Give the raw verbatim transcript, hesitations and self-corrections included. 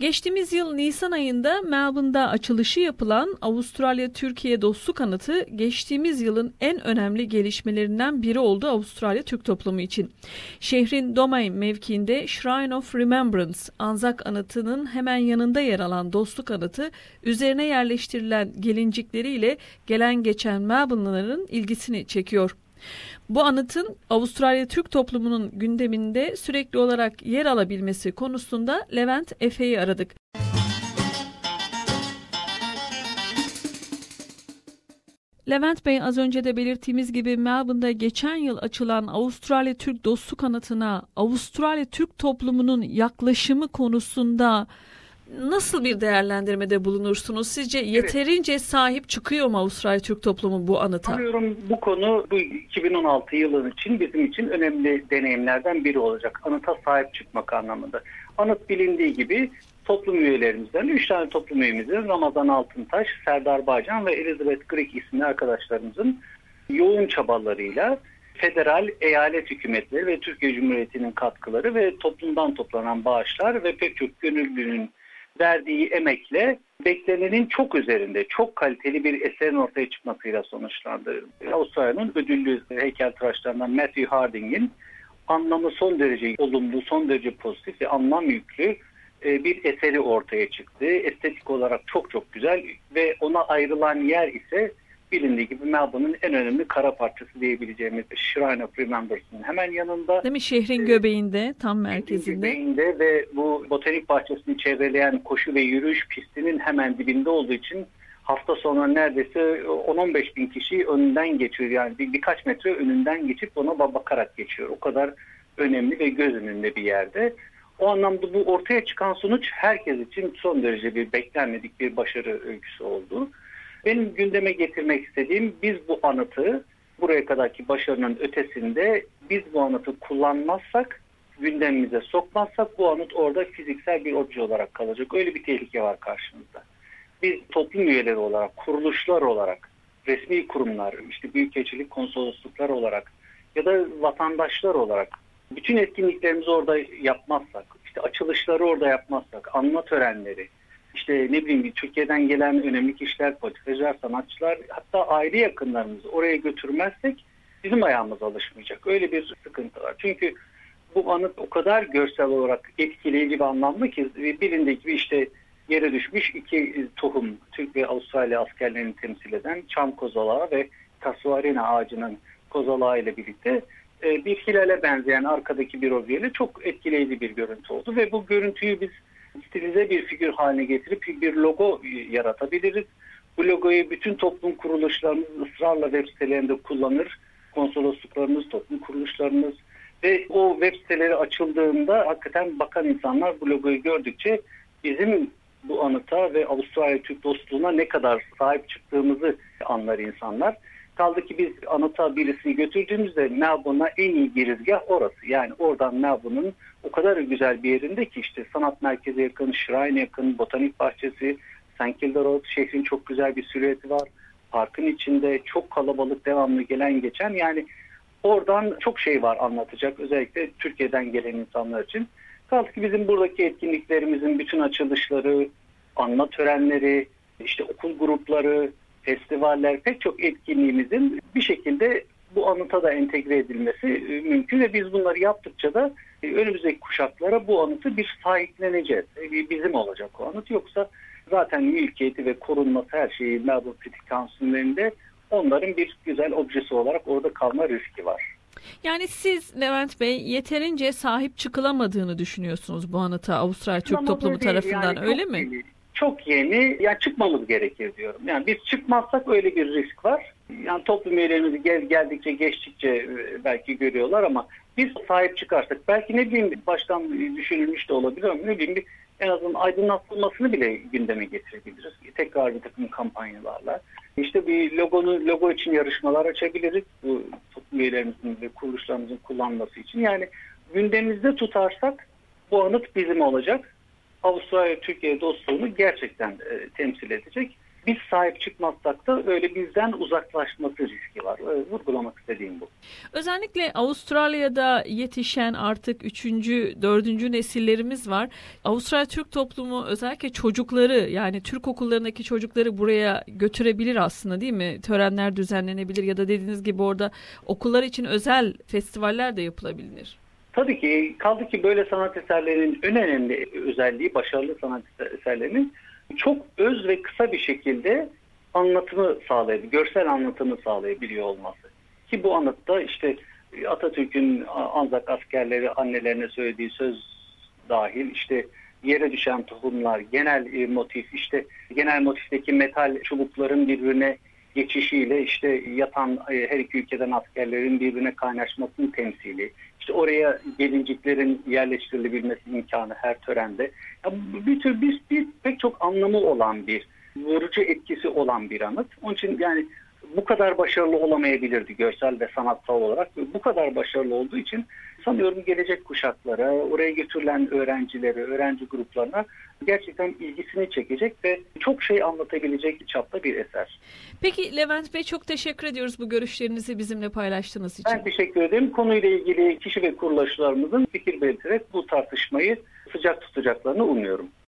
Geçtiğimiz yıl Nisan ayında Melbourne'da açılışı yapılan Avustralya-Türkiye Dostluk Anıtı geçtiğimiz yılın en önemli gelişmelerinden biri oldu Avustralya Türk toplumu için. Şehrin Domain mevkiinde Shrine of Remembrance, Anzak Anıtı'nın hemen yanında yer alan Dostluk Anıtı, üzerine yerleştirilen gelincikleriyle gelen geçen Melbourne'lıların ilgisini çekiyor. Bu anıtın Avustralya Türk toplumunun gündeminde sürekli olarak yer alabilmesi konusunda Levent Efe'yi aradık. Levent Bey, az önce de belirttiğimiz gibi Melbourne'da geçen yıl açılan Avustralya Türk Dostluk Anıtı'na Avustralya Türk toplumunun yaklaşımı konusunda nasıl bir değerlendirmede bulunursunuz? Sizce yeterince evet. sahip çıkıyor mu Avustralya Türk toplumu bu anıta? Sanıyorum bu konu bu iki bin on altı yılın için bizim için önemli deneyimlerden biri olacak. Anıta sahip çıkmak anlamında. Anıt bilindiği gibi toplum üyelerimizden, üç tane toplum üyemizin Ramazan Altıntaş, Serdar Bağcan ve Elizabeth Grigg isimli arkadaşlarımızın yoğun çabalarıyla federal, eyalet hükümetleri ve Türkiye Cumhuriyeti'nin katkıları ve toplumdan toplanan bağışlar ve pek çok gönüllünün verdiği emekle beklenenin çok üzerinde, çok kaliteli bir eserin ortaya çıkmasıyla sonuçlandı. Avustralya'nın ödüllü heykeltıraşlarından Matthew Harding'in anlamı son derece olumlu, son derece pozitif ve anlam yüklü bir eseri ortaya çıktı. Estetik olarak çok çok güzel ve ona ayrılan yer ise bilindiği gibi Melbourne'ın en önemli kara parçası diyebileceğimiz Shrine of Remembrance'ın hemen yanında. Değil mi? Şehrin göbeğinde, tam merkezinde. Göbeğinde ve bu botanik bahçesini çevreleyen koşu ve yürüyüş pistinin hemen dibinde olduğu için hafta sonu neredeyse on on beş bin kişi önünden geçiyor. Yani bir, birkaç metre önünden geçip ona bakarak geçiyor. O kadar önemli ve göz önünde bir yerde. O anlamda bu ortaya çıkan sonuç herkes için son derece bir beklenmedik bir başarı öyküsü oldu. Benim gündeme getirmek istediğim, biz bu anıtı buraya kadarki başarının ötesinde biz bu anıtı kullanmazsak, gündemimize sokmazsak bu anıt orada fiziksel bir obje olarak kalacak. Öyle bir tehlike var karşımızda. Biz toplum üyeleri olarak, kuruluşlar olarak, resmi kurumlar, işte büyükelçilik, konsolosluklar olarak ya da vatandaşlar olarak bütün etkinliklerimizi orada yapmazsak, işte açılışları orada yapmazsak, anma törenleri, İşte ne bileyim Türkiye'den gelen önemli kişiler, politikacılar, sanatçılar, hatta aile yakınlarımızı oraya götürmezsek bizim ayağımız alışmayacak. Öyle bir sıkıntı var. Çünkü bu anıt o kadar görsel olarak etkileyici bir anlamlı ki bilindiği gibi işte yere düşmüş iki tohum Türk ve Avustralya askerlerini temsil eden çam kozalağı ve kasuarina ağacının kozalağı ile birlikte bir hilale benzeyen arkadaki bir objeyle çok etkileyici bir görüntü oldu ve bu görüntüyü biz stilize bir figür haline getirip bir logo yaratabiliriz. Bu logoyu bütün toplum kuruluşlarımız ısrarla web sitelerinde kullanır. Konsolosluklarımız, toplum kuruluşlarımız ve o web siteleri açıldığında hakikaten bakan insanlar bu logoyu gördükçe bizim bu anıta ve Avustralya Türk dostluğuna ne kadar sahip çıktığımızı anlar insanlar. Kaldı ki biz anıta birisini götürdüğümüzde Melbourne'a en iyi girizgah orası. Yani oradan Melbourne'ın o kadar güzel bir yerinde ki işte sanat merkezi yakın, Shrine yakın, botanik bahçesi, Saint Kilda Road, şehrin çok güzel bir silüeti var. Parkın içinde çok kalabalık, devamlı gelen geçen, yani oradan çok şey var anlatacak özellikle Türkiye'den gelen insanlar için. Kaldı ki bizim buradaki etkinliklerimizin bütün açılışları, anma törenleri, işte okul grupları, festivaller, pek çok etkinliğimizin bir şekilde bu anıta da entegre edilmesi mümkün ve biz bunları yaptıkça da önümüzdeki kuşaklara bu anıtı bir sahipleneceğiz. Bizim olacak o anıt. Yoksa zaten mülkiyeti ve korunması her şeyi Melbourne City Council'ın elinde, onların bir güzel objesi olarak orada kalma riski var. Yani siz Levent Bey yeterince sahip çıkılamadığını düşünüyorsunuz bu anıta Avustralya Türk toplumu tarafından, yani öyle mi? Yeni, çok yeni, yani çıkmamız gerekir diyorum. Yani biz çıkmazsak öyle bir risk var. Yani toplum üyelerimiz gel, geldikçe geçtikçe belki görüyorlar ama biz sahip çıkarsak belki ne bileyim baştan düşünülmüş de olabilir ama ne bileyim bir, en azından aydınlatılmasını bile gündeme getirebiliriz. Tekrar bir takım kampanyalarla. İşte bir logonu, logo için yarışmalar açabiliriz. Bu toplum üyelerimizin ve kuruluşlarımızın kullanması için. Yani gündemimizde tutarsak bu anıt bizim olacak. Avustralya Türkiye dostluğunu gerçekten e, temsil edecek. Biz sahip çıkmazsak da öyle bizden uzaklaşması riski var. Öyle vurgulamak istediğim bu. Özellikle Avustralya'da yetişen artık üçüncü, dördüncü nesillerimiz var. Avustralya Türk toplumu özellikle çocukları, yani Türk okullarındaki çocukları buraya götürebilir aslında, değil mi? Törenler düzenlenebilir ya da dediğiniz gibi orada okullar için özel festivaller de yapılabilir. Tabii ki, kaldı ki böyle sanat eserlerinin en önemli özelliği, başarılı sanat eserlerinin çok öz ve kısa bir şekilde anlatımı sağlayabiliyor, görsel anlatımı sağlayabiliyor olması. Ki bu anlatıda işte Atatürk'ün Anzak askerleri annelerine söylediği söz dahil, işte yere düşen tohumlar, genel motif, işte genel motifteki metal çubukların birbirine geçişiyle işte yatan her iki ülkeden askerlerin birbirine kaynaşmasının temsili, işte oraya gelinciklerin yerleştirilebilmesi imkanı her törende. Ya bir tür bir, bir pek çok anlamı olan bir, vurucu etkisi olan bir anıt. Onun için yani bu kadar başarılı olamayabilirdi görsel ve sanatsal olarak. Bu kadar başarılı olduğu için sanıyorum gelecek kuşaklara, oraya götürülen öğrencilere, öğrenci gruplarına gerçekten ilgisini çekecek ve çok şey anlatabilecek çapta bir eser. Peki Levent Bey, çok teşekkür ediyoruz bu görüşlerinizi bizimle paylaştığınız için. Ben teşekkür ederim. Konuyla ilgili kişi ve kuruluşlarımızın fikir belirterek bu tartışmayı sıcak tutacaklarını umuyorum.